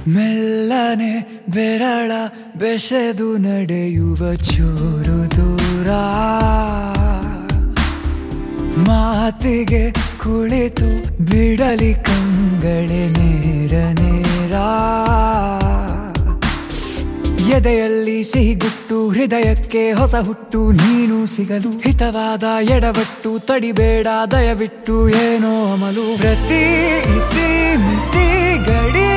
ಮೆಲ್ಲನೆ ಬೆರಳ ಬೆಸೆದು ನಡೆಯುವ ಚೂರು ದೂರ ಮಾತಿಗೆ ಕುಳಿತು ಬಿಡಲಿ ಕಂಗಳೆ ನೇರ ನೇರ ಎದೆಯಲ್ಲಿ ಸಿಹಿಗುಟ್ಟು ಹೃದಯಕ್ಕೆ ಹೊಸ ಹುಟ್ಟು ನೀನು ಸಿಗಲು ಹಿತವಾದ ಎಡವಟ್ಟು ತಡಿಬೇಡ ದಯವಿಟ್ಟು ಏನೋ ಅಮಲು ಪ್ರತಿ ಇತಿ ಮಿತಿ ಗಡಿ